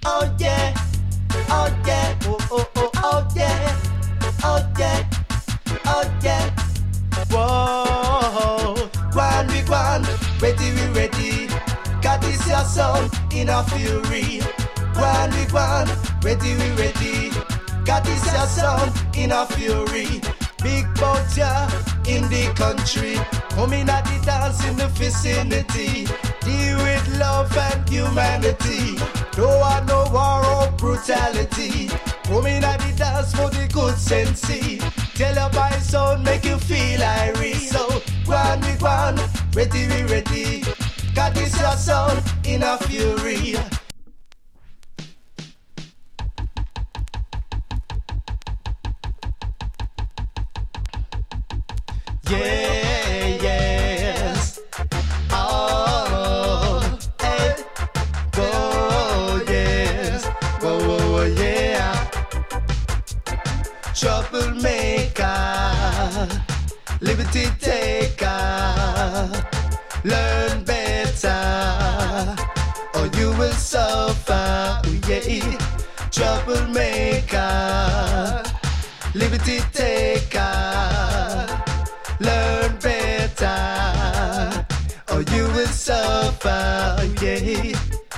oh yeah, oh yeah, oh oh oh oh yeah, oh yeah, oh yeah. Whoa, Gwan we gwan, ready we ready. Got this your sound in a fury. Gwan we gwan, ready we ready. Got this your sound in a fury. Big boat ya in the country. Coming at the dance in the vicinity. Deal with love and humanity. No war, no war or brutality. Coming at the dance for the good sense. Tell your by sound make you feel irie. So gwan we gwan, ready we ready. Got this your sound in a fury. Yeah, yes. Oh, hey. Go, yes. Go, yeah. Troublemaker, liberty taker. Learn better, or you will suffer. Yeah. Troublemaker, liberty taker. Learn better, or you will suffer, yeah.